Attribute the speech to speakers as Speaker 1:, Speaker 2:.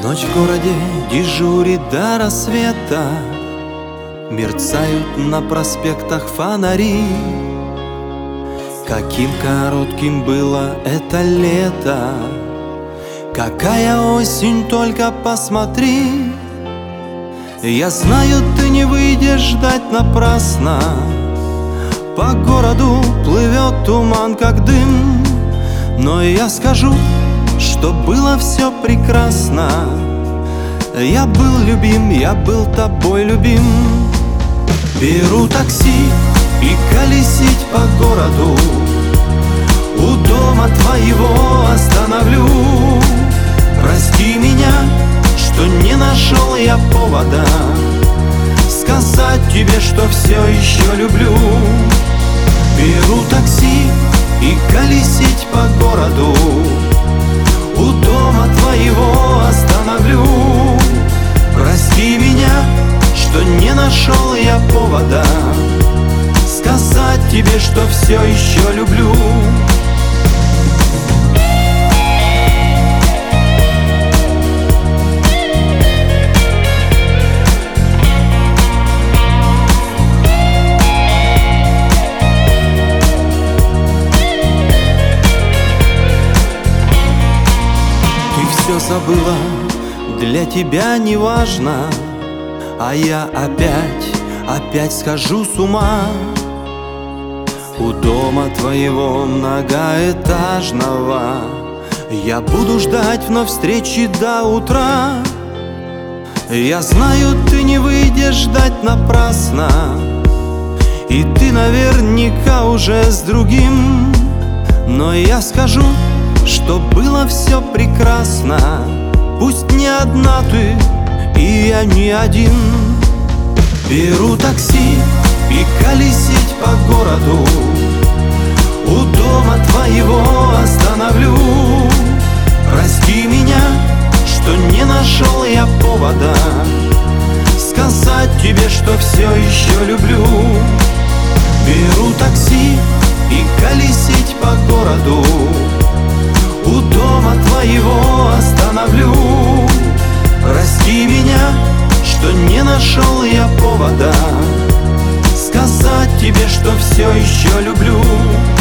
Speaker 1: Ночь в городе дежурит до рассвета, мерцают на проспектах фонари. Каким коротким было это лето, какая осень, только посмотри. Я знаю, ты не выйдешь ждать напрасно, по городу плывет туман, как дым. Но я скажу, что было все прекрасно. Я был любим, я был тобой любим. Беру такси и колесить по городу, у дома твоего остановлю. Прости меня, что не нашел я повода сказать тебе, что все еще люблю. Беру такси и колесить по городу, у дома твоего остановлю. Прости меня, что не нашел я повода сказать тебе, что все еще люблю. Все забыла, для тебя не важно, а я опять схожу с ума. У дома твоего многоэтажного я буду ждать вновь встречи до утра. Я знаю, ты не выйдешь ждать напрасно, и ты наверняка уже с другим. Но я скажу, что было все прекрасно. Пусть не одна ты, и я не один. Беру такси и колесить по городу, у дома твоего остановлю. Прости меня, что не нашел я повода сказать тебе, что все еще люблю. Беру такси и колесить по городу, у дома твоего остановлю. Прости меня, что не нашел я повода сказать тебе, что все еще люблю.